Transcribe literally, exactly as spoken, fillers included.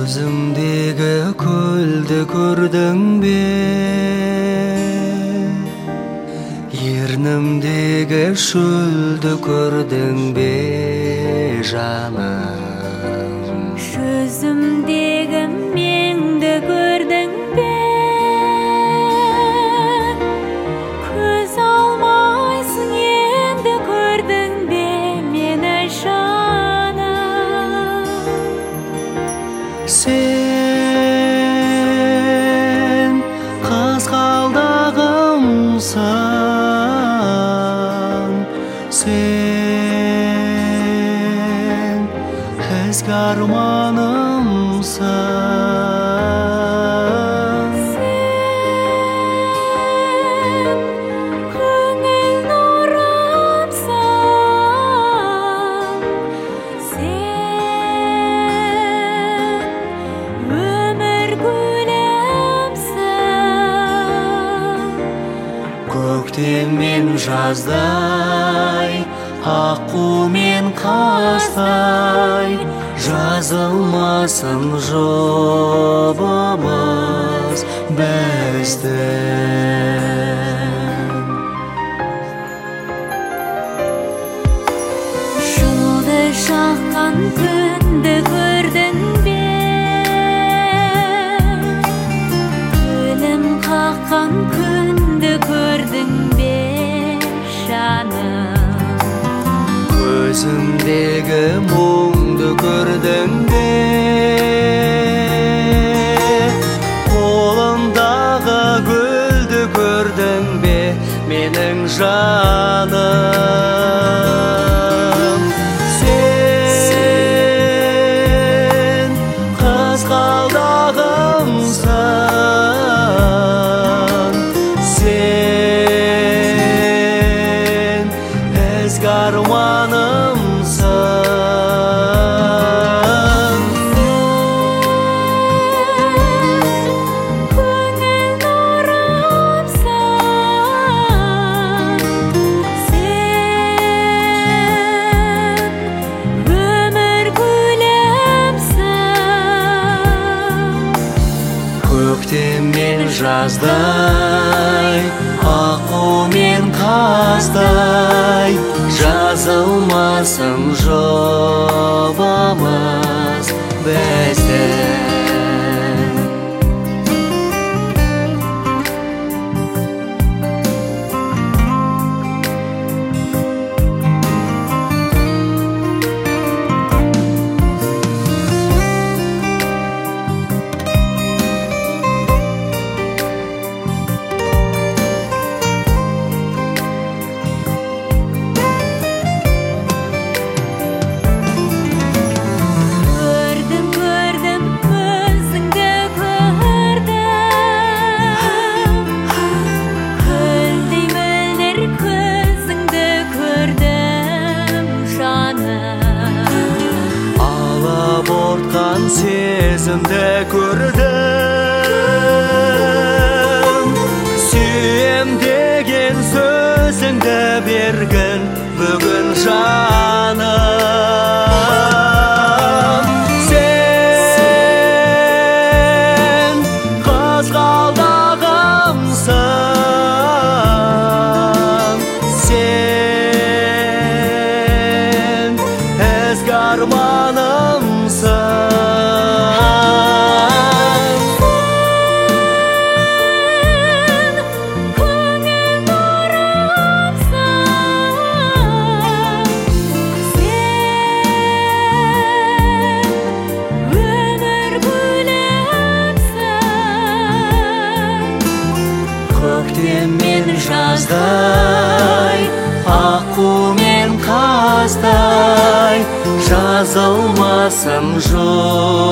Көзімдегі көлді көрдің бе? Ернімдегі шөлді көрдің бе жаным? Жүзімдегі меңді көрдің бе? Көз алмайсың енді көрдің бе мені жаным? Сен қызғалдағымсың, сен ізгі арманымсың. Сен көңіл нұрымсың, сен өмір гүлімсің. Көктем мен жаздай, аққу мен қаздай, жазылмасын жұбымыз біздің. Жұлдыз жаққан күнді көрдің бе? Күлім қаққан күнді көрдің бе жаным? Көзімдегі мұңды көрдің бе? Қолымдағы гүлді көрдің бе менің жаным? Сен қызғалдағымсың, сен ізгі арманымсың. Көңіл нұрымсың, сен өмір гүлімсің. Көктем мен жаздай, аққу мен қаздай, жазылмасын жұбымыз біздің. Көрдім, көрдім, өзіңді көрдім. Көлдей мөлдір көзіңді көрдім жаным. Алып ортқан сезімді көрдім. Сүйем деген сөзіңді бергін бүгін жаным. Сен қызғалдағымсың, сен ізгі арманымсың. Көңіл нұрымсың, сен өмір гүлімсің. Көктем мен жаздай, аққу мен қаздай, жазылмасын жұбымыз